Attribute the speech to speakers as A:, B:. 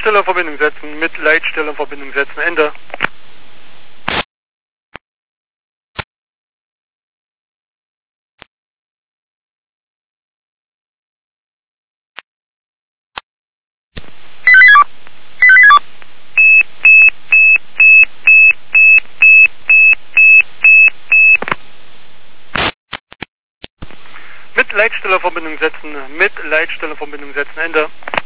A: Leitstelle in Verbindung setzen, mit Leitstelle in Verbindung setzen, Ende. Mit Leitstelle in Verbindung setzen, mit Leitstelle in Verbindung setzen, Ende.